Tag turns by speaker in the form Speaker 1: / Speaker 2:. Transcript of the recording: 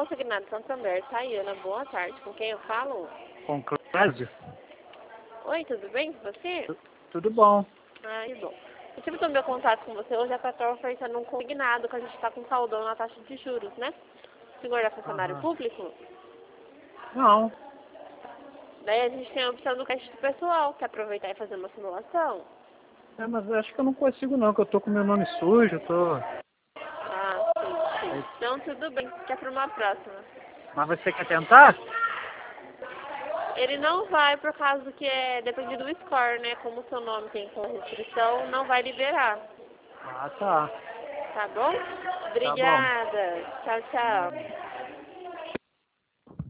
Speaker 1: Consignado Santander, Tayana, boa tarde. Com quem eu falo?
Speaker 2: Com Clésio?
Speaker 1: Oi, tudo bem com você?
Speaker 2: Tudo bom.
Speaker 1: Ah, que bom. Eu tive meu contato com você hoje, a Petrol oferecendo um consignado que a gente está com saldão na taxa de juros, né? O senhor é funcionário público?
Speaker 2: Não.
Speaker 1: Daí a gente tem a opção do crédito pessoal, quer aproveitar e fazer uma simulação?
Speaker 2: Mas eu acho que eu não consigo não, que eu tô com meu nome sujo, tô...
Speaker 1: Ah, sim. Então tudo bem, quer para uma próxima.
Speaker 2: Mas você quer tentar?
Speaker 1: Ele não vai por causa que depende do score, né? Como o seu nome tem com restrição, não vai liberar.
Speaker 2: Ah, tá.
Speaker 1: Tá bom?
Speaker 2: Tá bom.
Speaker 1: Obrigada. Tchau, tchau.